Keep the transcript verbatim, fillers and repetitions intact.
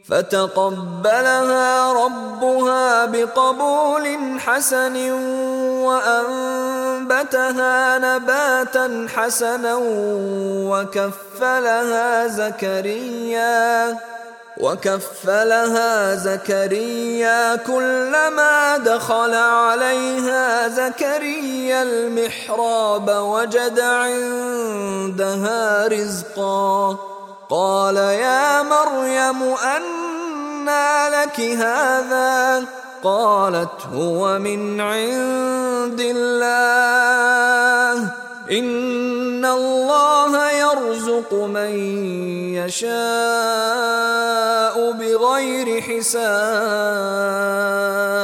فتقبلها ربها بقبول حسن وأنبتها نباتا حسنا وكفلها زكريا وكفلها زكريا كلما دخل عليها زكريا المحراب وجد عندها رزقا قال يا مريم أنى لك هذا قالت هو من عند الله إن الله يرزق من يشاء بغير حساب.